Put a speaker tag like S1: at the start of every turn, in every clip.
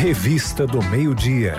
S1: Revista do Meio-Dia.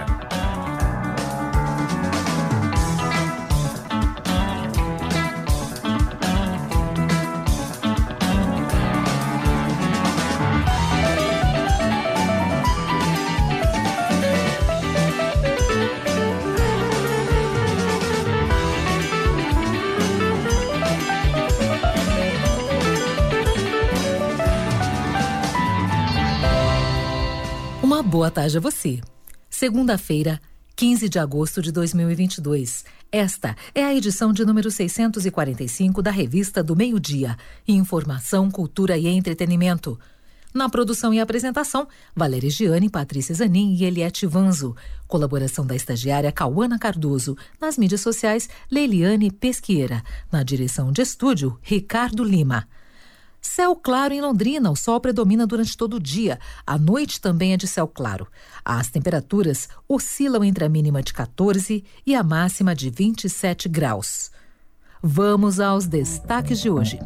S2: Uma boa tarde a você. Segunda-feira, 15 de agosto de 2022. Esta é a edição de número 645 da Revista do Meio-Dia. Informação, cultura e entretenimento. Na produção e apresentação, Valéria Giani, Patrícia Zanin e Eliette Vanzo. Colaboração da estagiária Cauana Cardoso. Nas mídias sociais, Leiliane Pesqueira. Na direção de estúdio, Ricardo Lima. Céu claro em Londrina, o sol predomina durante todo o dia. A noite também é de céu claro. As temperaturas oscilam entre a mínima de 14 e a máxima de 27 graus. Vamos aos destaques de hoje.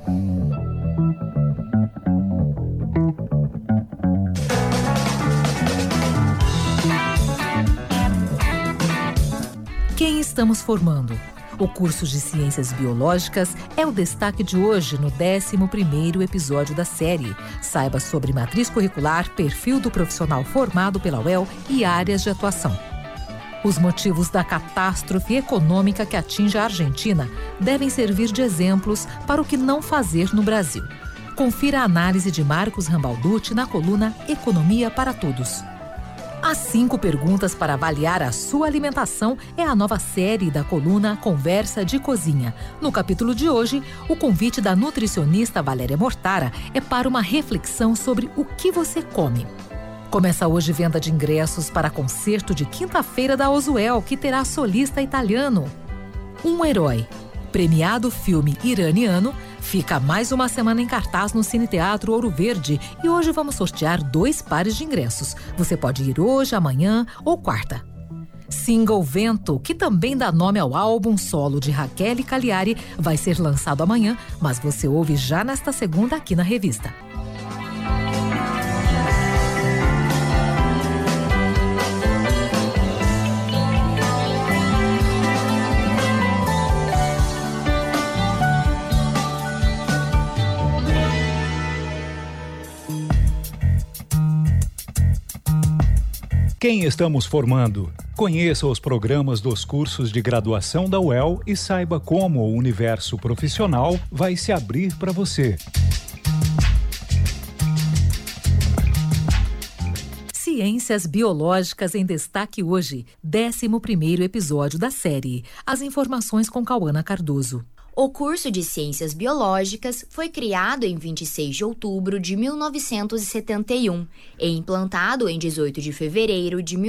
S2: Quem estamos formando? O curso de Ciências Biológicas é o destaque de hoje no 11º episódio da série. Saiba sobre matriz curricular, perfil do profissional formado pela UEL e áreas de atuação. Os motivos da catástrofe econômica que atinge a Argentina devem servir de exemplos para o que não fazer no Brasil. Confira a análise de Marcos Rambalducci na coluna Economia para Todos. As 5 perguntas para avaliar a sua alimentação é a nova série da coluna Conversa de Cozinha. No capítulo de hoje, o convite da nutricionista Valéria Mortara é para uma reflexão sobre o que você come. Começa hoje venda de ingressos para concerto de quinta-feira da Ozuel, que terá solista italiano. Um herói. Premiado filme iraniano, fica mais uma semana em cartaz no Cine Teatro Ouro Verde e hoje vamos sortear 2 pares de ingressos. Você pode ir hoje, amanhã ou quarta. Single Vento, que também dá nome ao álbum solo de Raquel Cagliari, vai ser lançado amanhã, mas você ouve já nesta segunda aqui na revista.
S1: Quem estamos formando? Conheça os programas dos cursos de graduação da UEL e saiba como o universo profissional vai se abrir para você.
S2: Ciências Biológicas em destaque hoje, 11º episódio da série. As informações com Cauana Cardoso.
S3: O curso de Ciências Biológicas foi criado em 26 de outubro de 1971 e implantado em 18 de fevereiro de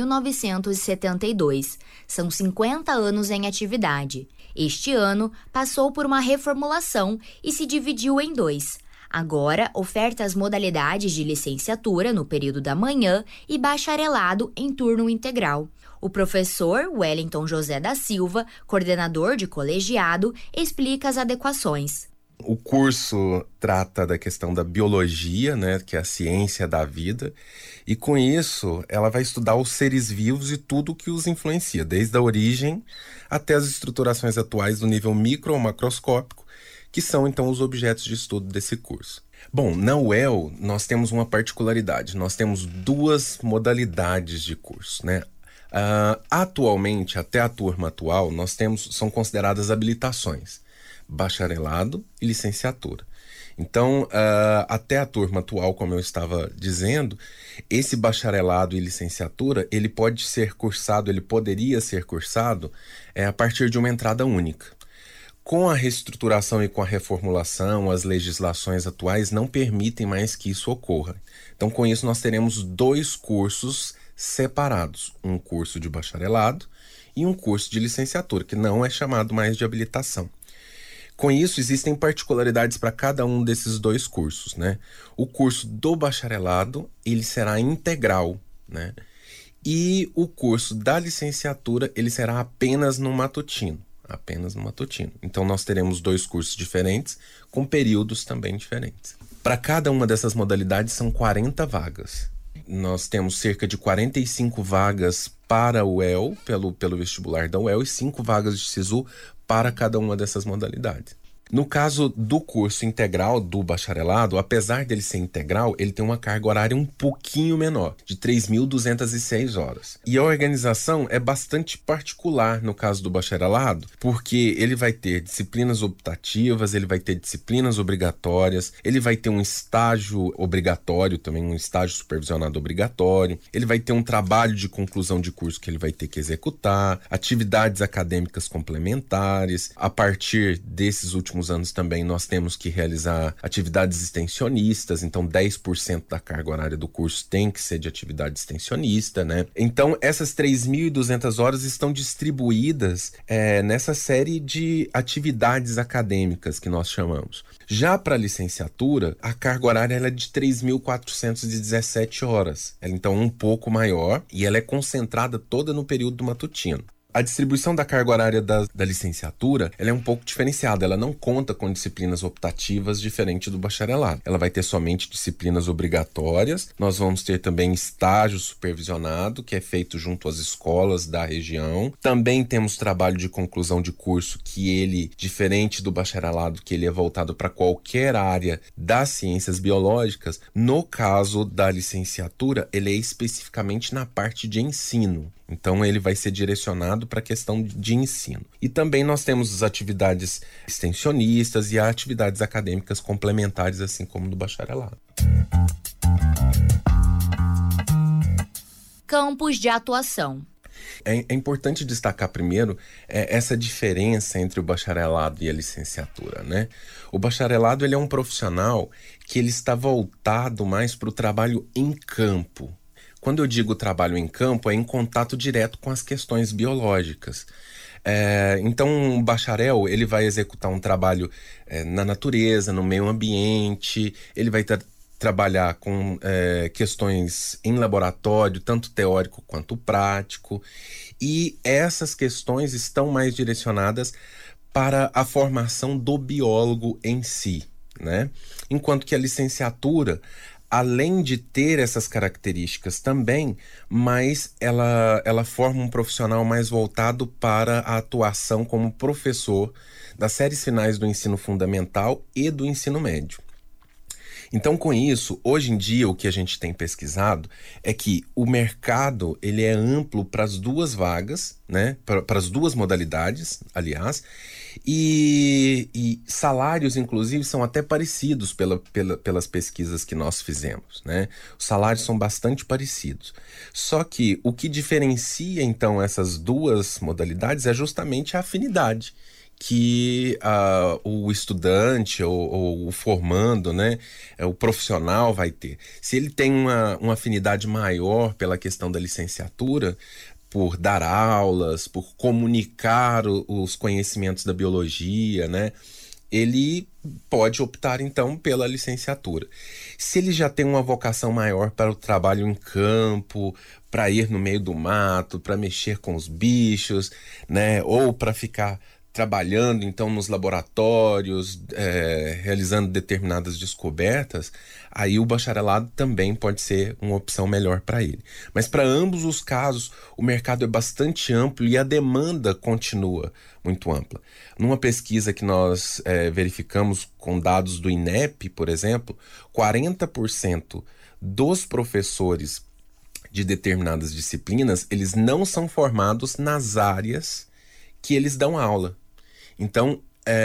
S3: 1972. São 50 anos em atividade. Este ano passou por uma reformulação e se dividiu em 2. Agora oferta as modalidades de licenciatura no período da manhã e bacharelado em turno integral. O professor Wellington José da Silva, coordenador de colegiado, explica as adequações.
S4: O curso trata da questão da biologia, né, que é a ciência da vida, e com isso ela vai estudar os seres vivos e tudo o que os influencia, desde a origem até as estruturações atuais do nível micro ou macroscópico, que são então os objetos de estudo desse curso. Bom, na UEL nós temos uma particularidade, nós temos 2 modalidades de curso, né? Atualmente, até a turma atual, são consideradas habilitações, bacharelado e licenciatura. Então, até a turma atual, como eu estava dizendo, esse bacharelado e licenciatura, ele poderia ser cursado a partir de uma entrada única. Com a reestruturação e com a reformulação, as legislações atuais não permitem mais que isso ocorra. Então, com isso, nós teremos 2 cursos separados, um curso de bacharelado e um curso de licenciatura, que não é chamado mais de habilitação. Com isso, existem particularidades para cada um desses 2 cursos, né? O curso do bacharelado, ele será integral, né? E o curso da licenciatura, ele será apenas no matutino. Então, nós teremos 2 cursos diferentes, com períodos também diferentes. Para cada uma dessas modalidades, são 40 vagas. Nós temos cerca de 45 vagas para o UEL, pelo vestibular da UEL, e 5 vagas de SISU para cada uma dessas modalidades. No caso do curso integral do bacharelado, apesar dele ser integral, ele tem uma carga horária um pouquinho menor, de 3.206 horas. E a organização é bastante particular no caso do bacharelado, porque ele vai ter disciplinas optativas, ele vai ter disciplinas obrigatórias, ele vai ter um estágio obrigatório também, um estágio supervisionado obrigatório, ele vai ter um trabalho de conclusão de curso que ele vai ter que executar, atividades acadêmicas complementares. A partir desses últimos anos também nós temos que realizar atividades extensionistas, então 10% da carga horária do curso tem que ser de atividade extensionista, né? Então essas 3.200 horas estão distribuídas nessa série de atividades acadêmicas que nós chamamos. Já para a licenciatura, a carga horária ela é de 3.417 horas, ela então é um pouco maior e ela é concentrada toda no período matutino. A distribuição da carga horária da licenciatura ela é um pouco diferenciada, ela não conta com disciplinas optativas diferente do bacharelado. Ela vai ter somente disciplinas obrigatórias, nós vamos ter também estágio supervisionado, que é feito junto às escolas da região. Também temos trabalho de conclusão de curso, que ele, diferente do bacharelado, que ele é voltado para qualquer área das ciências biológicas, no caso da licenciatura, ele é especificamente na parte de ensino. Então ele vai ser direcionado para a questão de ensino. E também nós temos as atividades extensionistas e as atividades acadêmicas complementares, assim como no bacharelado.
S3: Campos de atuação.
S4: É importante destacar primeiro essa diferença entre o bacharelado e a licenciatura, né? O bacharelado ele é um profissional que ele está voltado mais para o trabalho em campo. Quando eu digo trabalho em campo, é em contato direto com as questões biológicas. Então, o bacharel ele vai executar um trabalho na natureza, no meio ambiente, ele vai trabalhar com questões em laboratório, tanto teórico quanto prático, e essas questões estão mais direcionadas para a formação do biólogo em si, né? Enquanto que a licenciatura, além de ter essas características também, mas ela forma um profissional mais voltado para a atuação como professor das séries finais do ensino fundamental e do ensino médio. Então, com isso, hoje em dia, o que a gente tem pesquisado é que o mercado ele é amplo para as duas vagas, né? Para as duas modalidades, aliás, e salários, inclusive, são até parecidos pelas pesquisas que nós fizemos, né? Os salários são bastante parecidos. Só que o que diferencia, então, essas duas modalidades é justamente a afinidade que o estudante ou o formando, né, o profissional vai ter. Se ele tem uma afinidade maior pela questão da licenciatura, por dar aulas, por comunicar os conhecimentos da biologia, né, ele pode optar então pela licenciatura. Se ele já tem uma vocação maior para o trabalho em campo, para ir no meio do mato, para mexer com os bichos, né, ou para ficar trabalhando então nos laboratórios, realizando determinadas descobertas, aí o bacharelado também pode ser uma opção melhor para ele. Mas para ambos os casos, o mercado é bastante amplo e a demanda continua muito ampla. Numa pesquisa que nós verificamos com dados do INEP, por exemplo, 40% dos professores de determinadas disciplinas, eles não são formados nas áreas que eles dão aula. Então,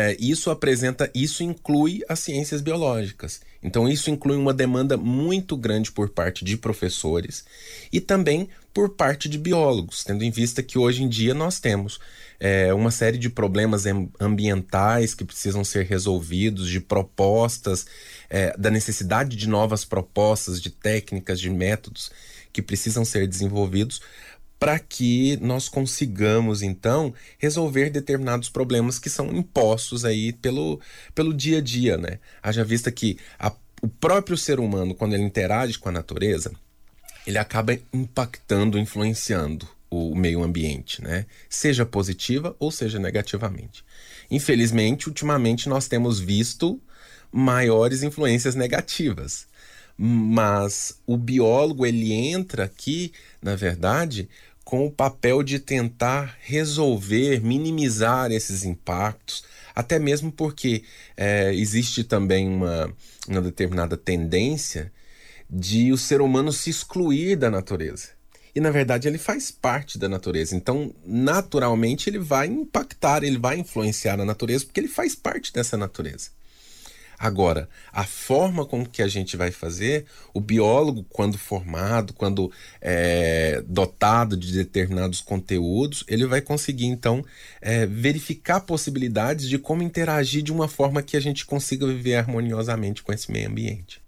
S4: isso inclui as ciências biológicas. Então, isso inclui uma demanda muito grande por parte de professores e também por parte de biólogos, tendo em vista que hoje em dia nós temos uma série de problemas ambientais que precisam ser resolvidos, de propostas, da necessidade de novas propostas, de técnicas, de métodos que precisam ser desenvolvidos para que nós consigamos, então, resolver determinados problemas que são impostos aí pelo dia a dia, né? Haja vista que o próprio ser humano, quando ele interage com a natureza, ele acaba impactando, influenciando o meio ambiente, né? Seja positiva ou seja negativamente. Infelizmente, ultimamente, nós temos visto maiores influências negativas. Mas o biólogo, ele entra aqui, na verdade, com o papel de tentar resolver, minimizar esses impactos, até mesmo porque existe também uma determinada tendência de o ser humano se excluir da natureza. E, na verdade, ele faz parte da natureza. Então, naturalmente, ele vai impactar, ele vai influenciar a natureza, porque ele faz parte dessa natureza. Agora, a forma com que a gente vai fazer, o biólogo, quando formado, quando dotado de determinados conteúdos, ele vai conseguir, então, verificar possibilidades de como interagir de uma forma que a gente consiga viver harmoniosamente com esse meio ambiente.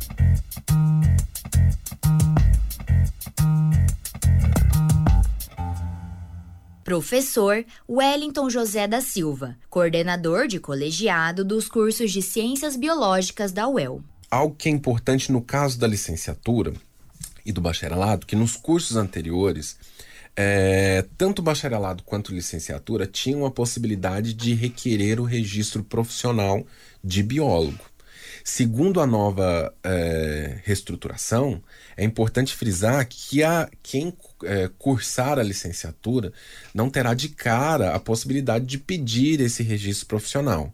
S3: Professor Wellington José da Silva, coordenador de colegiado dos cursos de Ciências Biológicas da UEL.
S4: Algo que é importante no caso da licenciatura e do bacharelado, que nos cursos anteriores, tanto o bacharelado quanto a licenciatura tinham a possibilidade de requerer o registro profissional de biólogo. Segundo a nova reestruturação, é importante frisar que quem cursar a licenciatura não terá de cara a possibilidade de pedir esse registro profissional.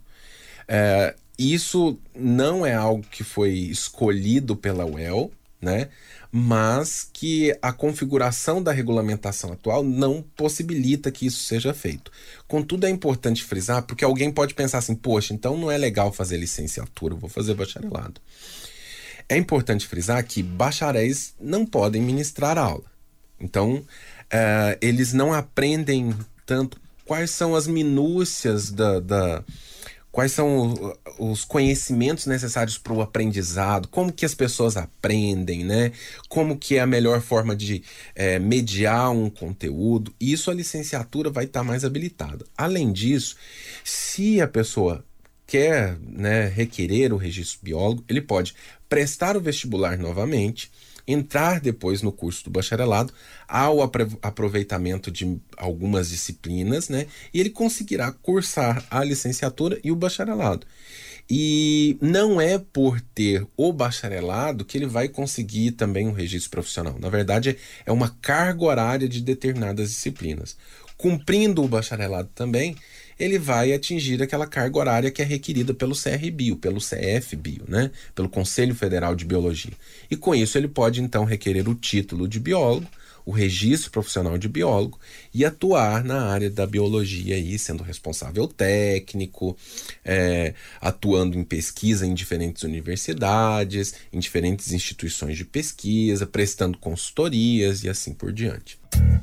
S4: Isso não é algo que foi escolhido pela UEL, né? Mas que a configuração da regulamentação atual não possibilita que isso seja feito. Contudo, é importante frisar, porque alguém pode pensar assim, poxa, então não é legal fazer licenciatura, eu vou fazer bacharelado. É importante frisar que bacharéis não podem ministrar aula. Então, eles não aprendem tanto quais são as minúcias quais são os conhecimentos necessários para o aprendizado, como que as pessoas aprendem, né? Como que é a melhor forma de mediar um conteúdo. Isso a licenciatura vai estar mais habilitada. Além disso, se a pessoa quer, né, requerer o registro biólogo, ele pode prestar o vestibular novamente, entrar depois no curso do bacharelado, ao aproveitamento de algumas disciplinas, né? E ele conseguirá cursar a licenciatura e o bacharelado. E não é por ter o bacharelado que ele vai conseguir também um registro profissional. Na verdade, é uma carga horária de determinadas disciplinas. Cumprindo o bacharelado também, ele vai atingir aquela carga horária que é requerida pelo CRBio, pelo CFBio, né? Pelo Conselho Federal de Biologia. E com isso ele pode então requerer o título de biólogo, o registro profissional de biólogo e atuar na área da biologia aí, sendo responsável técnico, atuando em pesquisa em diferentes universidades, em diferentes instituições de pesquisa, prestando consultorias e assim por diante.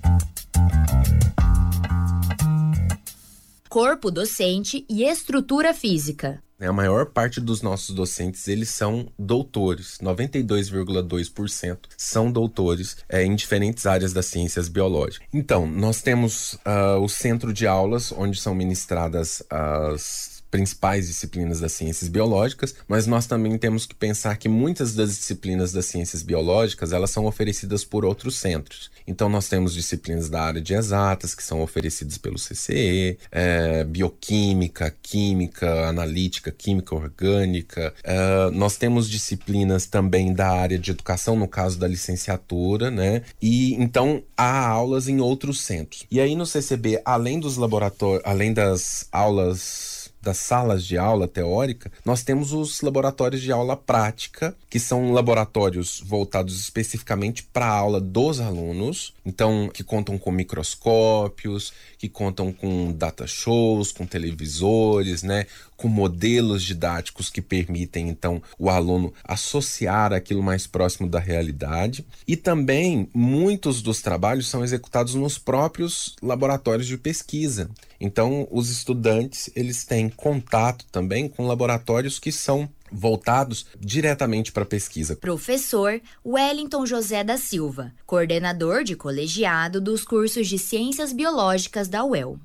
S3: Corpo docente e estrutura física.
S4: A maior parte dos nossos docentes, eles são doutores. 92,2% são doutores em diferentes áreas das ciências biológicas. Então, nós temos o centro de aulas, onde são ministradas as principais disciplinas das ciências biológicas, mas nós também temos que pensar que muitas das disciplinas das ciências biológicas, elas são oferecidas por outros centros. Então nós temos disciplinas da área de exatas, que são oferecidas pelo CCE, bioquímica, química analítica, química orgânica. Nós temos disciplinas também da área de educação, no caso da licenciatura, né? E então há aulas em outros centros. E aí no CCB, além dos laboratórios, além das aulas, das salas de aula teórica, nós temos os laboratórios de aula prática, que são laboratórios voltados especificamente para a aula dos alunos, então que contam com microscópios, que contam com data shows, com televisores, né, com modelos didáticos que permitem então o aluno associar aquilo mais próximo da realidade. E também muitos dos trabalhos são executados nos próprios laboratórios de pesquisa. Então os estudantes, eles têm contato também com laboratórios que são voltados diretamente para a pesquisa.
S3: Professor Wellington José da Silva, coordenador de colegiado dos cursos de Ciências Biológicas da UEL.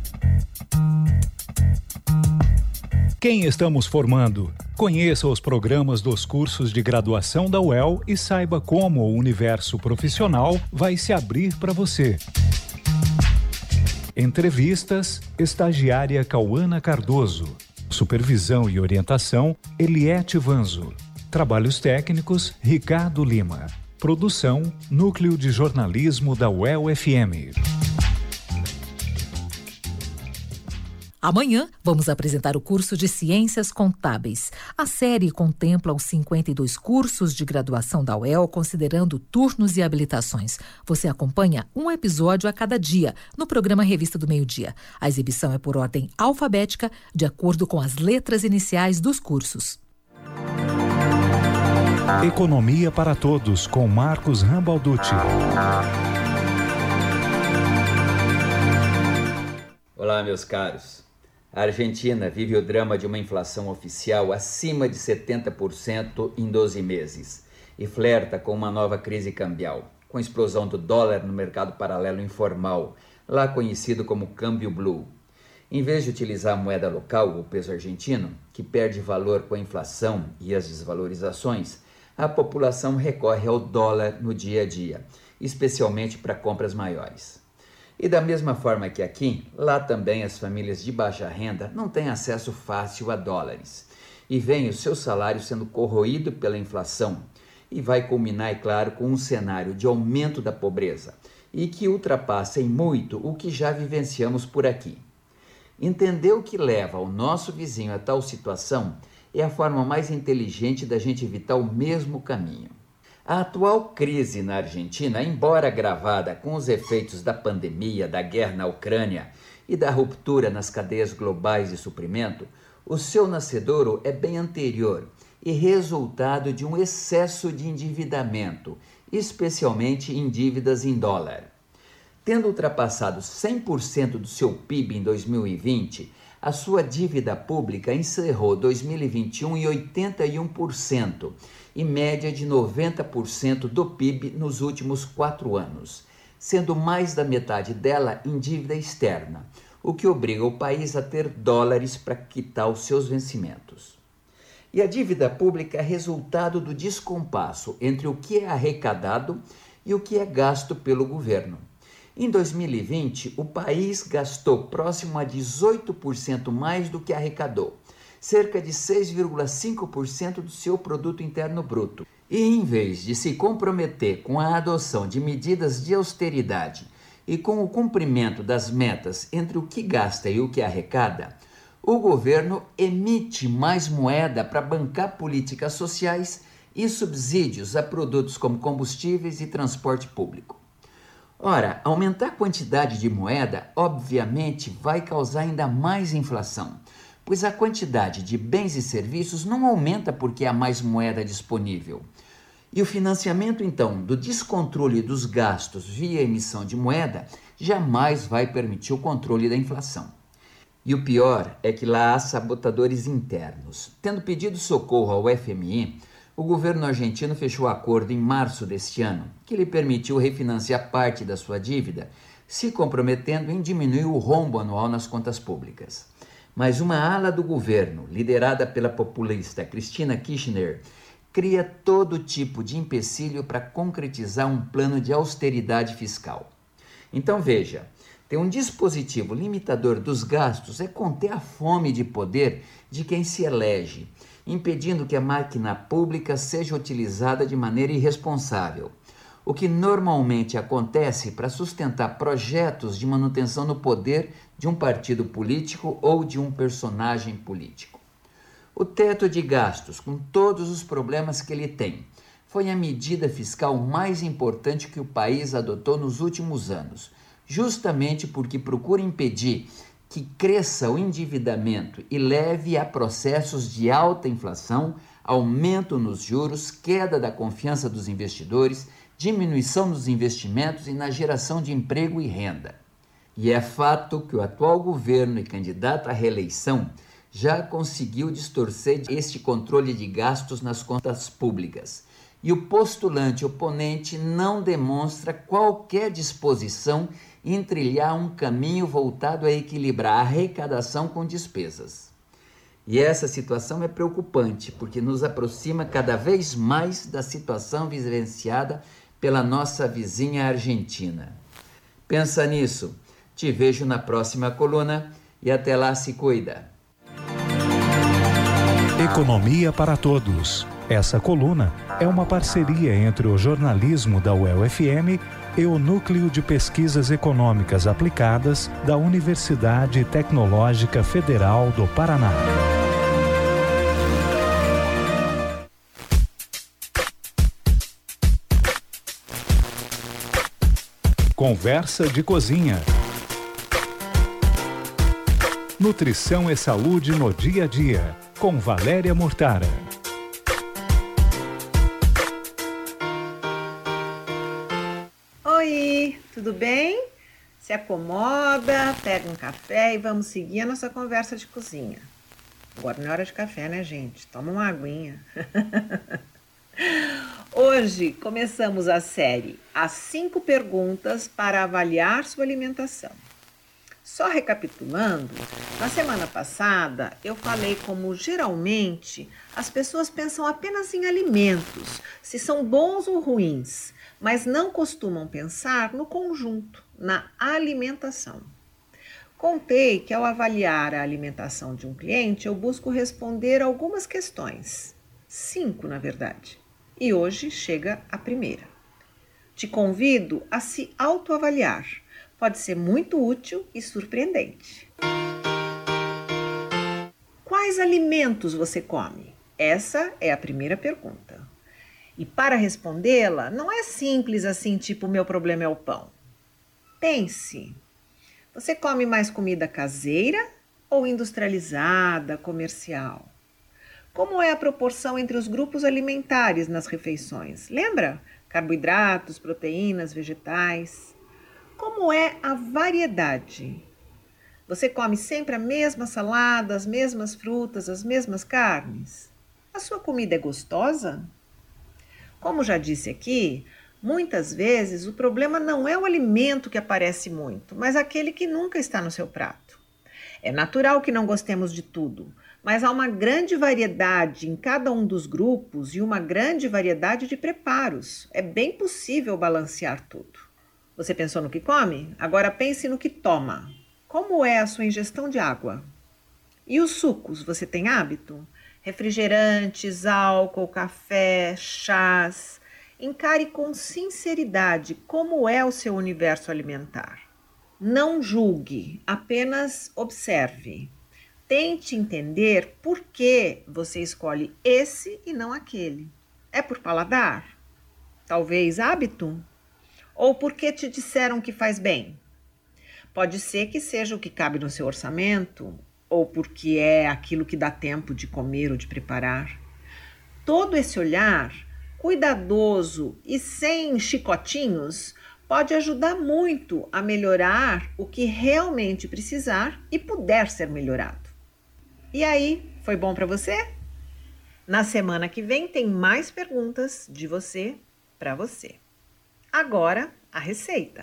S1: Quem estamos formando? Conheça os programas dos cursos de graduação da UEL e saiba como o universo profissional vai se abrir para você. Entrevistas, estagiária Cauana Cardoso. Supervisão e orientação, Eliete Vanzo. Trabalhos técnicos, Ricardo Lima. Produção, Núcleo de Jornalismo da UEL-FM.
S2: Amanhã, vamos apresentar o curso de Ciências Contábeis. A série contempla os 52 cursos de graduação da UEL, considerando turnos e habilitações. Você acompanha um episódio a cada dia, no programa Revista do Meio-Dia. A exibição é por ordem alfabética, de acordo com as letras iniciais dos cursos.
S1: Economia para Todos, com Marcos Rambalducci.
S5: Olá, meus caros. A Argentina vive o drama de uma inflação oficial acima de 70% em 12 meses e flerta com uma nova crise cambial, com a explosão do dólar no mercado paralelo informal, lá conhecido como câmbio blue. Em vez de utilizar a moeda local, o peso argentino, que perde valor com a inflação e as desvalorizações, a população recorre ao dólar no dia a dia, especialmente para compras maiores. E da mesma forma que aqui, lá também as famílias de baixa renda não têm acesso fácil a dólares. E vem o seu salário sendo corroído pela inflação. E vai culminar, é claro, com um cenário de aumento da pobreza e que ultrapassa em muito o que já vivenciamos por aqui. Entender o que leva o nosso vizinho a tal situação é a forma mais inteligente da gente evitar o mesmo caminho. A atual crise na Argentina, embora agravada com os efeitos da pandemia, da guerra na Ucrânia e da ruptura nas cadeias globais de suprimento, o seu nascedouro é bem anterior e resultado de um excesso de endividamento, especialmente em dívidas em dólar. Tendo ultrapassado 100% do seu PIB em 2020, a sua dívida pública encerrou 2021 em 81%, e média de 90% do PIB nos últimos 4 anos, sendo mais da metade dela em dívida externa, o que obriga o país a ter dólares para quitar os seus vencimentos. E a dívida pública é resultado do descompasso entre o que é arrecadado e o que é gasto pelo governo. Em 2020, o país gastou próximo a 18% mais do que arrecadou, cerca de 6,5% do seu produto interno bruto. E em vez de se comprometer com a adoção de medidas de austeridade e com o cumprimento das metas entre o que gasta e o que arrecada, o governo emite mais moeda para bancar políticas sociais e subsídios a produtos como combustíveis e transporte público. Ora, aumentar a quantidade de moeda, obviamente, vai causar ainda mais inflação, pois a quantidade de bens e serviços não aumenta porque há mais moeda disponível. E o financiamento, então, do descontrole dos gastos via emissão de moeda jamais vai permitir o controle da inflação. E o pior é que lá há sabotadores internos. Tendo pedido socorro ao FMI, o governo argentino fechou acordo em março deste ano, que lhe permitiu refinanciar parte da sua dívida, se comprometendo em diminuir o rombo anual nas contas públicas. Mas uma ala do governo, liderada pela populista Cristina Kirchner, cria todo tipo de empecilho para concretizar um plano de austeridade fiscal. Então veja, ter um dispositivo limitador dos gastos é conter a fome de poder de quem se elege, impedindo que a máquina pública seja utilizada de maneira irresponsável, o que normalmente acontece para sustentar projetos de manutenção no poder de um partido político ou de um personagem político. O teto de gastos, com todos os problemas que ele tem, foi a medida fiscal mais importante que o país adotou nos últimos anos, justamente porque procura impedir que cresça o endividamento e leve a processos de alta inflação, aumento nos juros, queda da confiança dos investidores, diminuição dos investimentos e na geração de emprego e renda. E é fato que o atual governo e candidato à reeleição já conseguiu distorcer este controle de gastos nas contas públicas. E o postulante oponente não demonstra qualquer disposição em trilhar um caminho voltado a equilibrar a arrecadação com despesas. E essa situação é preocupante, porque nos aproxima cada vez mais da situação vivenciada pela nossa vizinha Argentina. Pensa nisso. Te vejo na próxima coluna e até lá se cuida.
S1: Economia para Todos. Essa coluna é uma parceria entre o jornalismo da UEL-FM e o Núcleo de Pesquisas Econômicas Aplicadas da Universidade Tecnológica Federal do Paraná. Conversa de cozinha. Nutrição e saúde no dia a dia, com Valéria Mortara.
S6: Oi, tudo bem? Se acomoda, pega um café e vamos seguir a nossa conversa de cozinha. Agora não é hora de café, né, gente? Toma uma aguinha. Hoje começamos a série As 5 perguntas para avaliar sua alimentação. Só recapitulando, na semana passada eu falei como geralmente as pessoas pensam apenas em alimentos, se são bons ou ruins, mas não costumam pensar no conjunto, na alimentação. Contei que ao avaliar a alimentação de um cliente, eu busco responder algumas questões. 5, na verdade. E hoje chega a primeira. Te convido a se autoavaliar. Pode ser muito útil e surpreendente. Quais alimentos você come? Essa é a primeira pergunta. E para respondê-la, não é simples assim, tipo, meu problema é o pão. Pense, você come mais comida caseira ou industrializada, comercial? Como é a proporção entre os grupos alimentares nas refeições? Lembra? Carboidratos, proteínas, vegetais. Como é a variedade? Você come sempre a mesma salada, as mesmas frutas, as mesmas carnes? A sua comida é gostosa? Como já disse aqui, muitas vezes o problema não é o alimento que aparece muito, mas aquele que nunca está no seu prato. É natural que não gostemos de tudo, mas há uma grande variedade em cada um dos grupos e uma grande variedade de preparos. É bem possível balancear tudo. Você pensou no que come? Agora pense no que toma. Como é a sua ingestão de água? E os sucos, você tem hábito? Refrigerantes, álcool, café, chás. Encare com sinceridade como é o seu universo alimentar. Não julgue, apenas observe. Tente entender por que você escolhe esse e não aquele. É por paladar? Talvez hábito? Ou porque te disseram que faz bem? Pode ser que seja o que cabe no seu orçamento, ou porque é aquilo que dá tempo de comer ou de preparar. Todo esse olhar, cuidadoso e sem chicotinhos, pode ajudar muito a melhorar o que realmente precisar e puder ser melhorado. E aí, foi bom para você? Na semana que vem tem mais perguntas de você para você. Agora, a receita.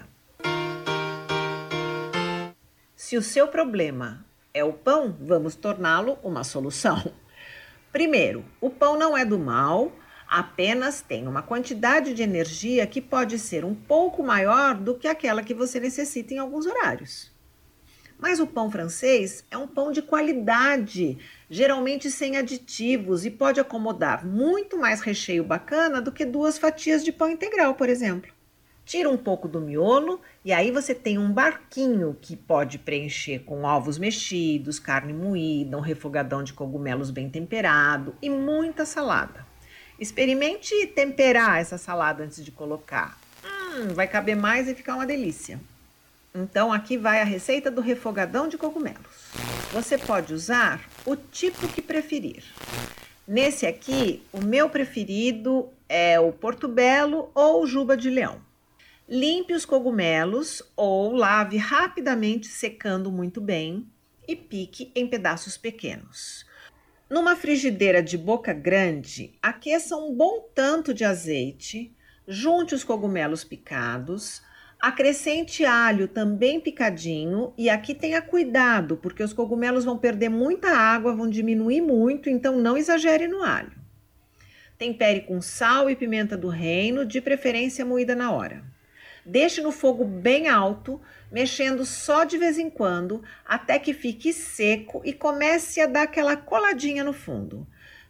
S6: Se o seu problema é o pão, vamos torná-lo uma solução. Primeiro, o pão não é do mal, apenas tem uma quantidade de energia que pode ser um pouco maior do que aquela que você necessita em alguns horários. Mas o pão francês é um pão de qualidade, geralmente sem aditivos e pode acomodar muito mais recheio bacana do que 2 fatias de pão integral, por exemplo. Tira um pouco do miolo e aí você tem um barquinho que pode preencher com ovos mexidos, carne moída, um refogadão de cogumelos bem temperado e muita salada. Experimente temperar essa salada antes de colocar. Vai caber mais e ficar uma delícia. Então aqui vai a receita do refogadão de cogumelos. Você pode usar o tipo que preferir. Nesse aqui, o meu preferido é o portobello ou o juba de leão. Limpe os cogumelos ou lave rapidamente secando muito bem e pique em pedaços pequenos. Numa frigideira de boca grande, aqueça um bom tanto de azeite, junte os cogumelos picados, acrescente alho também picadinho e aqui tenha cuidado, porque os cogumelos vão perder muita água, vão diminuir muito, então não exagere no alho. Tempere com sal e pimenta do reino, de preferência moída na hora. Deixe no fogo bem alto, mexendo só de vez em quando, até que fique seco e comece a dar aquela coladinha no fundo.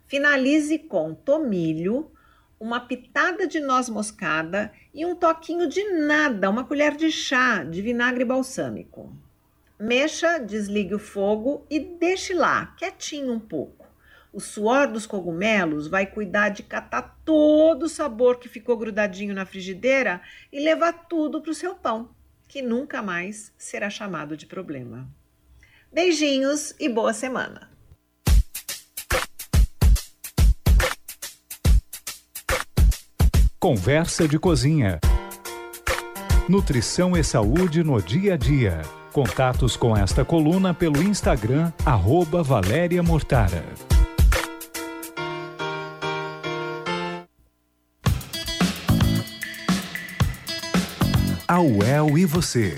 S6: Finalize com tomilho, uma pitada de noz moscada e um toquinho de nada, uma colher de chá de vinagre balsâmico. Mexa, desligue o fogo e deixe lá, quietinho um pouco. O suor dos cogumelos vai cuidar de catar todo o sabor que ficou grudadinho na frigideira e levar tudo para o seu pão, que nunca mais será chamado de problema. Beijinhos e boa semana!
S1: Conversa de cozinha. Nutrição e saúde no dia a dia. Contatos com esta coluna pelo Instagram @Valéria Mortara. A UEL e você.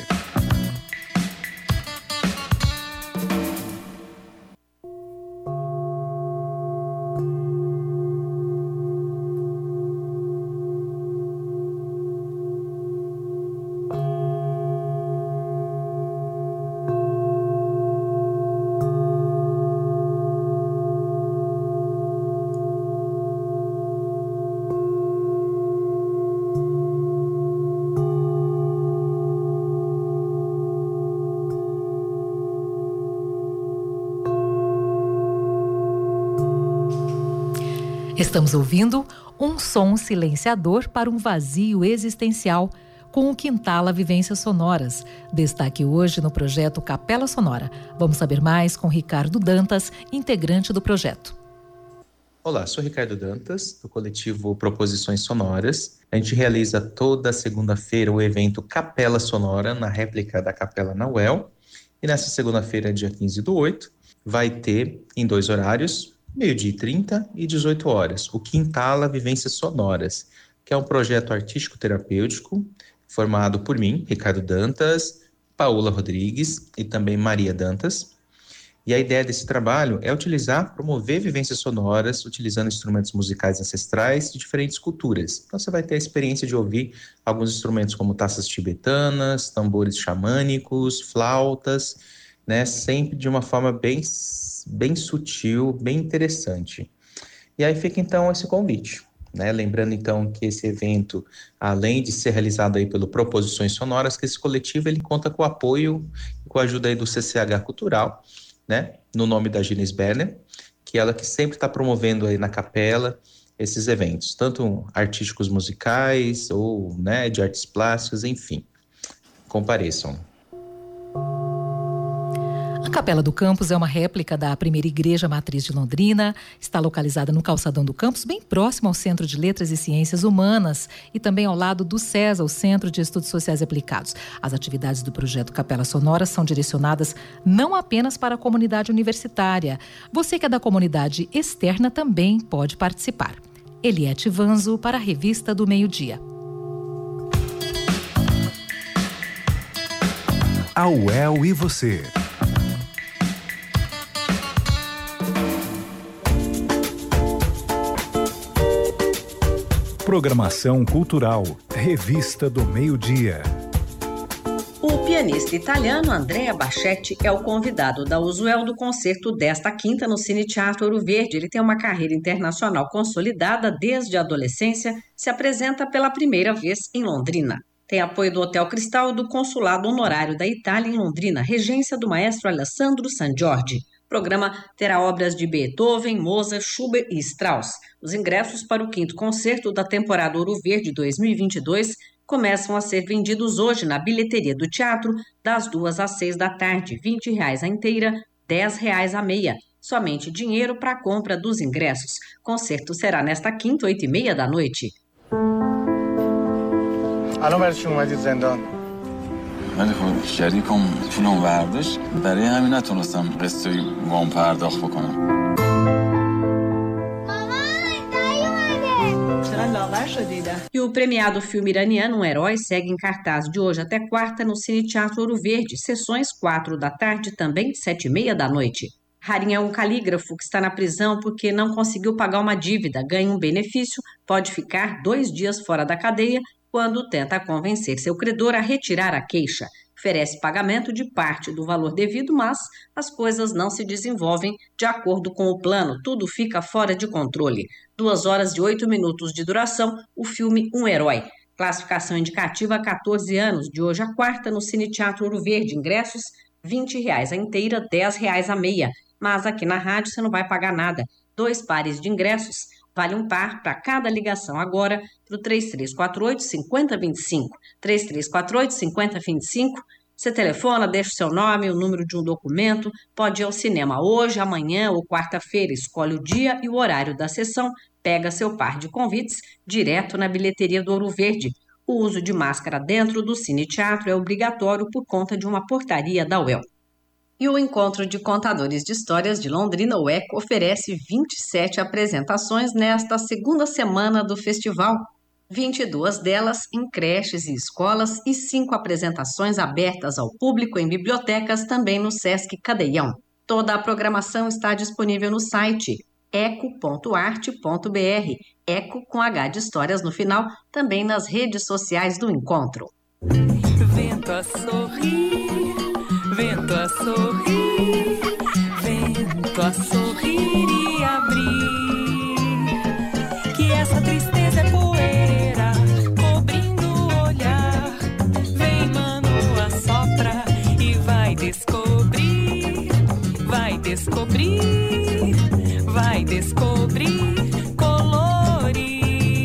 S2: Estamos ouvindo um som silenciador para um vazio existencial com o Quintala Vivências Sonoras. Destaque hoje no projeto Capela Sonora. Vamos saber mais com Ricardo Dantas, integrante do projeto.
S7: Olá, sou Ricardo Dantas, do coletivo Proposições Sonoras. A gente realiza toda segunda-feira o evento Capela Sonora, na réplica da Capela na UEL. E nessa segunda-feira, dia 15/8, vai ter em 2 horários, 12h30 e 18 horas, o Quintala Vivências Sonoras, que é um projeto artístico-terapêutico formado por mim, Ricardo Dantas, Paula Rodrigues e também Maria Dantas. E a ideia desse trabalho é promover vivências sonoras, utilizando instrumentos musicais ancestrais de diferentes culturas. Então você vai ter a experiência de ouvir alguns instrumentos como taças tibetanas, tambores xamânicos, flautas, né, sempre de uma forma bem sutil, bem interessante. E aí fica então esse convite, né? Lembrando então que esse evento, além de ser realizado aí pelo Proposições Sonoras, que esse coletivo ele conta com o apoio e com a ajuda aí do CCH Cultural, né? No nome da Gines Berner, que ela que sempre está promovendo aí na capela esses eventos, tanto artísticos musicais ou, né, de artes plásticas, enfim. Compareçam.
S2: A Capela do Campus é uma réplica da primeira igreja matriz de Londrina, está localizada no Calçadão do Campus, bem próximo ao Centro de Letras e Ciências Humanas e também ao lado do CESA, o Centro de Estudos Sociais Aplicados. As atividades do projeto Capela Sonora são direcionadas não apenas para a comunidade universitária. Você que é da comunidade externa também pode participar. Eliette Vanzo para a Revista do Meio-Dia.
S1: A UEL e você. Programação cultural, Revista do Meio-Dia.
S8: O pianista italiano Andrea Bachetti é o convidado da Usuel do concerto desta quinta no Cine Teatro Ouro Verde. Ele tem uma carreira internacional consolidada desde a adolescência, se apresenta pela primeira vez em Londrina. Tem apoio do Hotel Cristal e do Consulado Honorário da Itália em Londrina, regência do maestro Alessandro Sangiorgi. O programa terá obras de Beethoven, Mozart, Schubert e Strauss. Os ingressos para o 5º concerto da temporada Ouro Verde 2022 começam a ser vendidos hoje na bilheteria do teatro, das 2 às 6 da tarde, R$ 20 a inteira, R$ 10 a meia. Somente dinheiro para a compra dos ingressos. Concerto será nesta quinta, 8h30 da noite.
S9: الان برای چی اومدید زندان؟
S10: ولی خب شریکم پولم برداشت برای همین نتونستم قسطی وام پرداخت بکنم.
S8: E o premiado filme iraniano Um Herói segue em cartaz de hoje até quarta no Cine Teatro Ouro Verde, sessões 4 da tarde, também 7h30 da noite. Harim é um calígrafo que está na prisão porque não conseguiu pagar uma dívida, ganha um benefício, pode ficar 2 dias fora da cadeia quando tenta convencer seu credor a retirar a queixa. oferece pagamento de parte do valor devido, mas as coisas não se desenvolvem de acordo com o plano, tudo fica fora de controle. 2 horas e 8 minutos de duração, o filme Um Herói. Classificação indicativa a 14 anos, de hoje a quarta no Cine Teatro Ouro Verde. Ingressos R$20 a inteira, R$10 a meia. Mas aqui na rádio você não vai pagar nada. 2 pares de ingressos, vale um par para cada ligação agora para o 3348-5025. 3348-5025. Você telefona, deixa o seu nome, o número de um documento, pode ir ao cinema hoje, amanhã ou quarta-feira, escolhe o dia e o horário da sessão, pega seu par de convites direto na bilheteria do Ouro Verde. O uso de máscara dentro do Cine Teatro é obrigatório por conta de uma portaria da UEL. E o Encontro de Contadores de Histórias de Londrina, o ECO, oferece 27 apresentações nesta segunda semana do festival. 22 delas em creches e escolas e 5 apresentações abertas ao público em bibliotecas também no Sesc Cadeião. Toda a programação está disponível no site eco.arte.br, eco com H de histórias no final, também nas redes sociais do encontro.
S11: Vento a sorrir, vento a sorrir, vento a sorrir e abrir, que essa tristeza é poeira, cobrindo o olhar, vem mano, assopra e vai descobrir, vai descobrir, vai descobrir, colorir.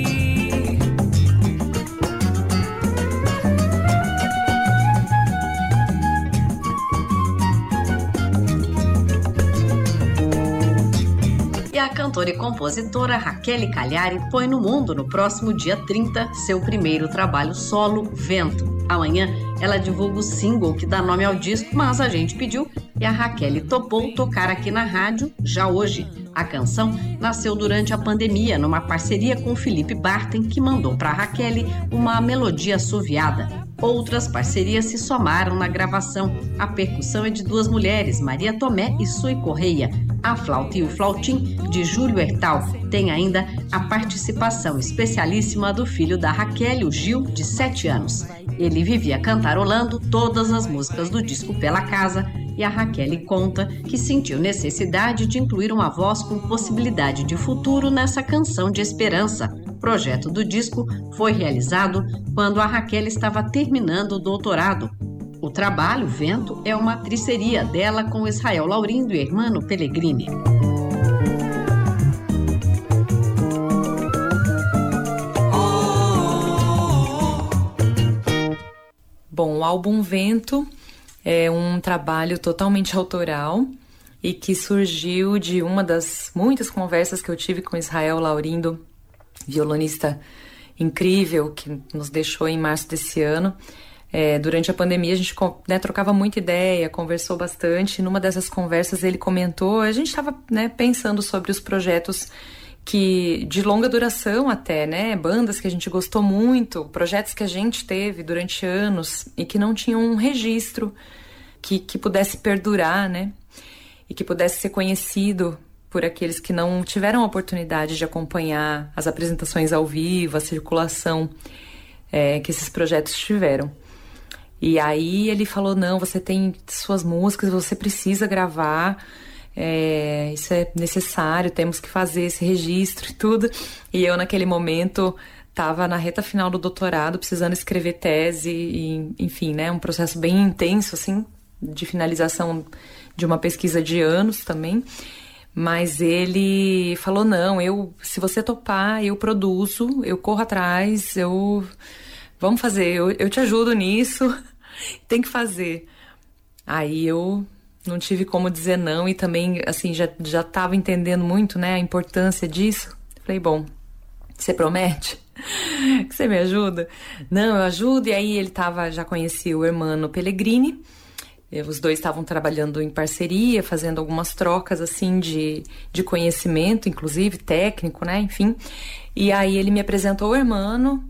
S8: E a cantora e compositora Raquel Cagliari põe no mundo no próximo dia 30 seu primeiro trabalho solo, Vento. Amanhã ela divulga o single que dá nome ao disco, mas a gente pediu e a Raquel topou tocar aqui na rádio já hoje. A canção nasceu durante a pandemia, numa parceria com o Felipe Barten, que mandou para a Raquel uma melodia assoviada. Outras parcerias se somaram na gravação. A percussão é de 2 mulheres, Maria Tomé e Sui Correia. A flauta e o flautim, de Júlio Hertal. Tem ainda a participação especialíssima do filho da Raquel, o Gil, de 7 anos. Ele vivia cantarolando todas as músicas do disco pela casa e a Raquel conta que sentiu necessidade de incluir uma voz com possibilidade de futuro nessa canção de esperança. O projeto do disco foi realizado quando a Raquel estava terminando o doutorado. O trabalho, Vento, é uma triceria dela com Israel Laurindo e Hermano Pellegrini.
S12: Bom, o álbum Vento é um trabalho totalmente autoral e que surgiu de uma das muitas conversas que eu tive com Israel Laurindo, violonista incrível, que nos deixou em março desse ano. Durante a pandemia a gente trocava muita ideia, conversou bastante. Numa dessas conversas ele comentou, a gente estava pensando sobre os projetos que de longa duração até, bandas que a gente gostou muito, projetos que a gente teve durante anos e que não tinham um registro que pudesse perdurar, e que pudesse ser conhecido por aqueles que não tiveram a oportunidade de acompanhar as apresentações ao vivo, a circulação que esses projetos tiveram. E aí ele falou, não, você tem suas músicas, você precisa gravar, isso é necessário, temos que fazer esse registro e tudo. E eu naquele momento estava na reta final do doutorado, precisando escrever tese, e, enfim, um processo bem intenso, assim, de finalização de uma pesquisa de anos também. Mas ele falou, não, se você topar, eu produzo, eu corro atrás, vamos fazer, eu te ajudo nisso, tem que fazer. Aí eu não tive como dizer não e também, assim, já estava entendendo muito, a importância disso. Falei, bom, você promete que você me ajuda? Não, eu ajudo. E aí ele já conhecia o Hermano Pellegrini, os dois estavam trabalhando em parceria, fazendo algumas trocas, assim, de conhecimento, inclusive técnico, enfim. E aí ele me apresentou o Hermano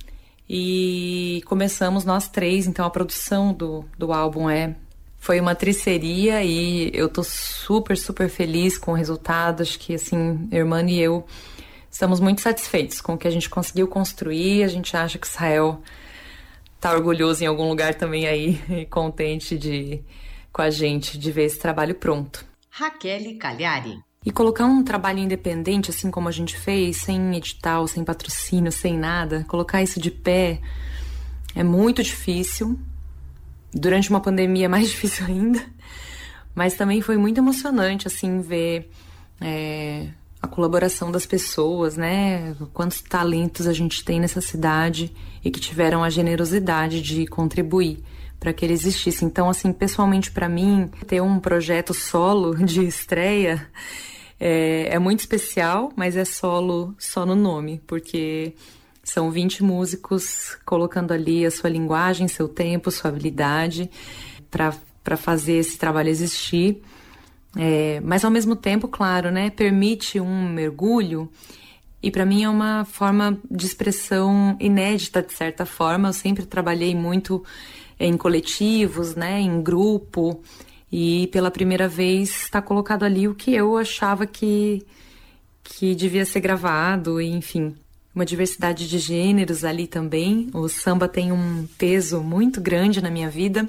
S12: e começamos nós 3, então a produção do álbum foi uma triceria e eu tô super, super feliz com o resultado. Acho que, assim, Hermano e eu estamos muito satisfeitos com o que a gente conseguiu construir. A gente acha que Israel tá orgulhoso em algum lugar também aí e contente com a gente de ver esse trabalho pronto.
S8: Raquel Cagliari.
S12: E colocar um trabalho independente, assim como a gente fez, sem edital, sem patrocínio, sem nada, colocar isso de pé é muito difícil. Durante uma pandemia é mais difícil ainda. Mas também foi muito emocionante, assim, ver a colaboração das pessoas, né? Quantos talentos a gente tem nessa cidade e que tiveram a generosidade de contribuir para que ele existisse. Então, assim, pessoalmente para mim, ter um projeto solo de estreia é muito especial, mas é solo só no nome, porque são 20 músicos colocando ali a sua linguagem, seu tempo, sua habilidade para fazer esse trabalho existir. Mas ao mesmo tempo, claro, né, permite um mergulho, e para mim é uma forma de expressão inédita, de certa forma. Eu sempre trabalhei muito em coletivos, né, em grupo, e pela primeira vez está colocado ali o que eu achava que devia ser gravado, e, enfim, uma diversidade de gêneros ali também. O samba tem um peso muito grande na minha vida,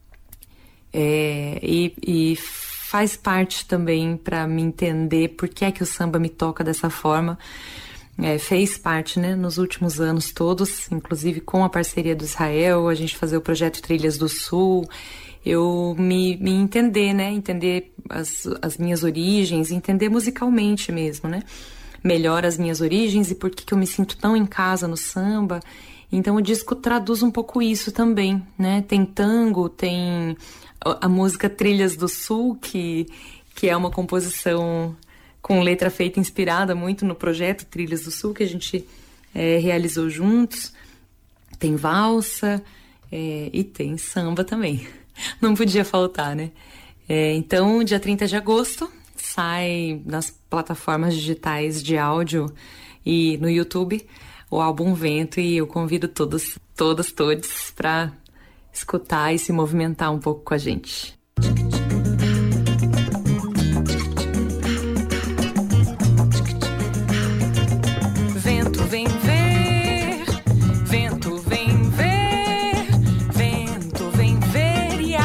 S12: e faz parte também para me entender por que é que o samba me toca dessa forma. Fez parte, né, nos últimos anos todos, inclusive com a parceria do Israel, a gente fazer o projeto Trilhas do Sul, eu me entender, né, entender as minhas origens, entender musicalmente mesmo, né, melhor as minhas origens e por que eu me sinto tão em casa no samba. Então o disco traduz um pouco isso também, né, tem tango, tem a música Trilhas do Sul, que é uma composição com letra feita inspirada muito no projeto Trilhas do Sul, que a gente realizou juntos. Tem valsa e tem samba também. Não podia faltar, né? Então, dia 30 de agosto, sai nas plataformas digitais de áudio e no YouTube o álbum Vento, e eu convido todos para escutar e se movimentar um pouco com a gente.
S11: Vento vem ver, vento vem ver, vento vem ver e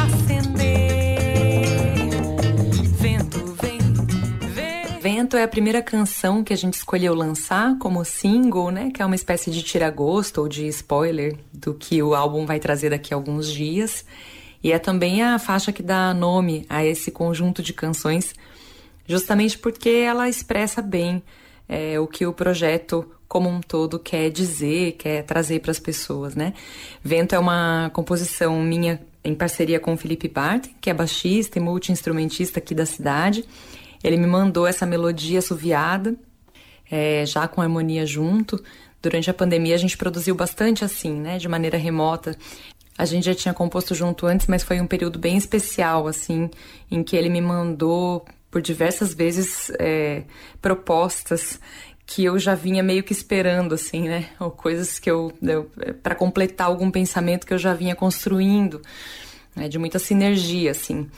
S11: acender. Vento vem ver.
S12: Vento é a primeira canção que a gente escolheu lançar como single, né? Que é uma espécie de tira-gosto ou de spoiler do que o álbum vai trazer daqui a alguns dias. E é também a faixa que dá nome a esse conjunto de canções, justamente porque ela expressa bem o que o projeto como um todo quer dizer, quer trazer para as pessoas, né? Vento é uma composição minha em parceria com o Felipe Barton, que é baixista e multi-instrumentista aqui da cidade. Ele me mandou essa melodia assoviada, já com harmonia junto. Durante a pandemia a gente produziu bastante assim, né, de maneira remota. A gente já tinha composto junto antes, mas foi um período bem especial, assim, em que ele me mandou por diversas vezes propostas que eu já vinha meio que esperando, assim, né, ou coisas que para completar algum pensamento que eu já vinha construindo, né, de muita sinergia, assim.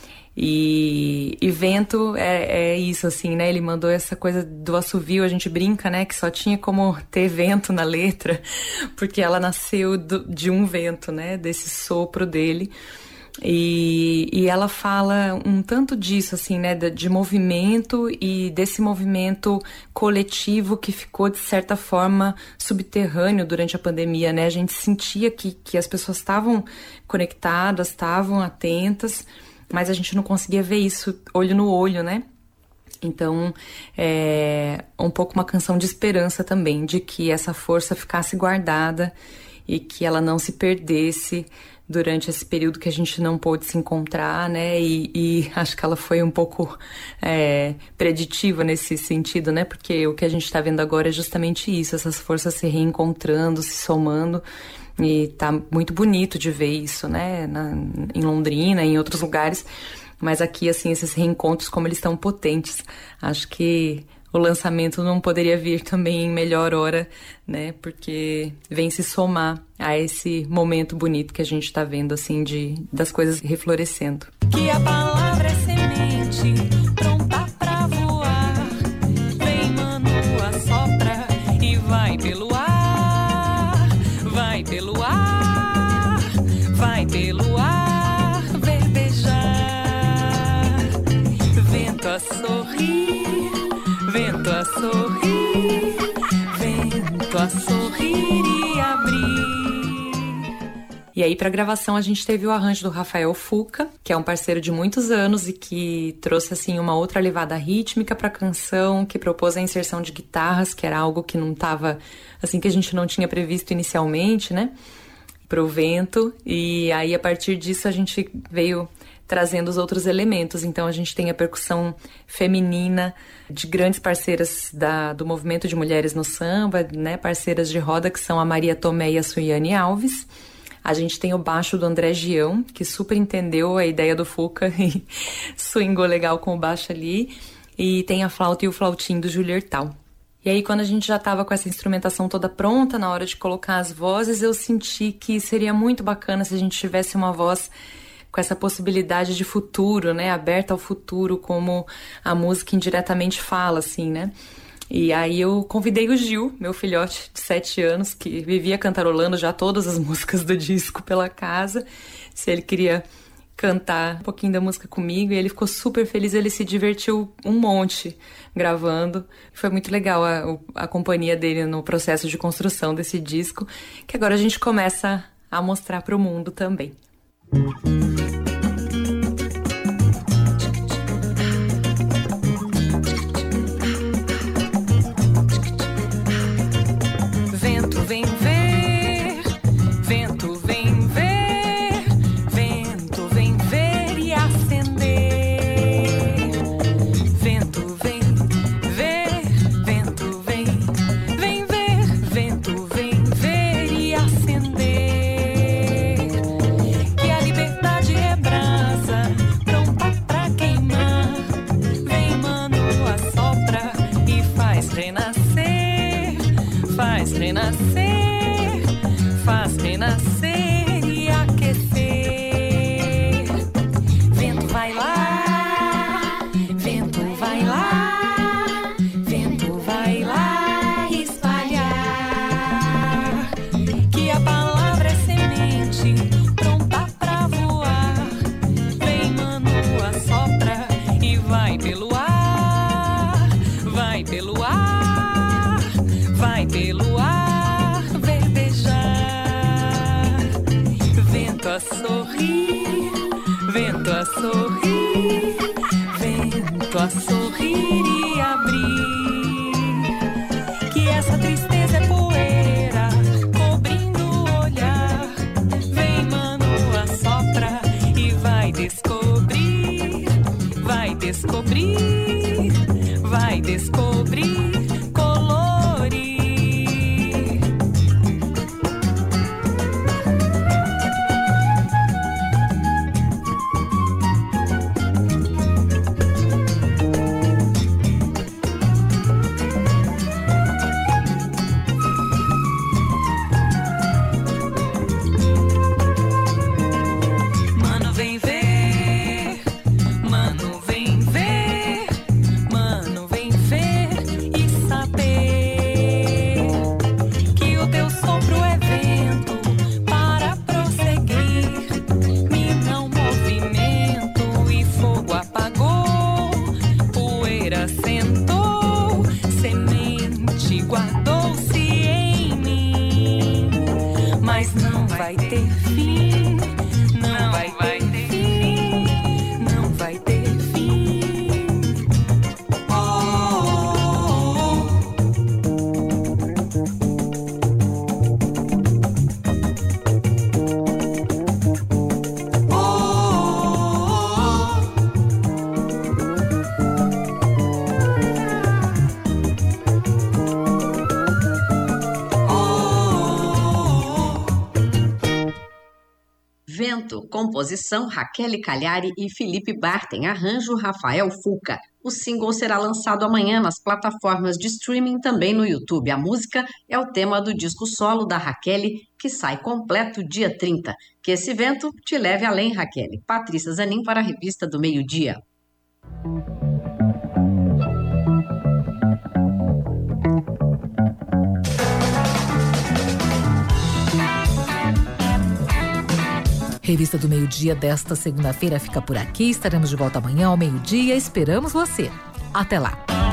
S12: E Vento é isso, assim, né? Ele mandou essa coisa do assovio, a gente brinca, né? Que só tinha como ter vento na letra, porque ela nasceu de um vento, né? Desse sopro dele. E ela fala um tanto disso, assim, né? De movimento e desse movimento coletivo que ficou, de certa forma, subterrâneo durante a pandemia, né? A gente sentia que as pessoas estavam conectadas, estavam atentas, mas a gente não conseguia ver isso olho no olho, né? Então, é um pouco uma canção de esperança também, de que essa força ficasse guardada e que ela não se perdesse durante esse período que a gente não pôde se encontrar, né? E acho que ela foi um pouco preditiva nesse sentido, né? Porque o que a gente está vendo agora é justamente isso, essas forças se reencontrando, se somando. E tá muito bonito de ver isso, né? Em Londrina, em outros lugares. Mas aqui, assim, esses reencontros, como eles estão potentes. Acho que o lançamento não poderia vir também em melhor hora, né? Porque vem se somar a esse momento bonito que a gente tá vendo, assim, das coisas reflorescendo.
S11: Que a palavra é semente, pronta pra voar. Vem, mano, assopra e vai pelo ar. Vai pelo ar, a sorrir, vento a sorrir, vento a sorrir e abrir.
S12: E aí, para gravação, a gente teve o arranjo do Rafael Fuca, que é um parceiro de muitos anos e que trouxe, assim, uma outra levada rítmica para a canção, que propôs a inserção de guitarras, que era algo que não estava, assim, que a gente não tinha previsto inicialmente, né, pro vento. E aí, a partir disso, a gente veio trazendo os outros elementos. Então, a gente tem a percussão feminina de grandes parceiras do movimento de mulheres no samba, né, parceiras de roda, que são a Maria Tomé e a Suiane Alves. A gente tem o baixo do André Gião, que super entendeu a ideia do Fuca e swingou legal com o baixo ali. E tem a flauta e o flautim do Júlio Hertal. E aí, quando a gente já estava com essa instrumentação toda pronta, na hora de colocar as vozes, eu senti que seria muito bacana se a gente tivesse uma voz com essa possibilidade de futuro, né? Aberta ao futuro, como a música indiretamente fala, assim, né? E aí eu convidei o Gil, meu filhote de 7 anos, que vivia cantarolando já todas as músicas do disco pela casa, se ele queria cantar um pouquinho da música comigo, e ele ficou super feliz, ele se divertiu um monte gravando. Foi muito legal a companhia dele no processo de construção desse disco, que agora a gente começa a mostrar para o mundo também.
S11: Faz renascer e aquecer. Vento vai lá, vento vai lá, vento vai lá espalhar. Que a palavra é semente pronta pra voar. Vem, mano, assopra e vai pelo ar, vai pelo ar, vai pelo ar. Vento a sorrir, vento a sorrir, vento a sorrir e abrir. Que essa tristeza é poeira cobrindo o olhar. Vem, mano, assopra e vai descobrir, vai descobrir, vai descobrir.
S8: Vento, composição Raquel Cagliari e Felipe Bartem, arranjo Rafael Fuca. O single será lançado amanhã nas plataformas de streaming, também no YouTube. A música é o tema do disco solo da Raquel, que sai completo dia 30. Que esse vento te leve além, Raquel. Patrícia Zanin para a Revista do Meio-Dia.
S2: Revista do Meio-Dia desta segunda-feira fica por aqui. Estaremos de volta amanhã ao meio-dia. Esperamos você. Até lá.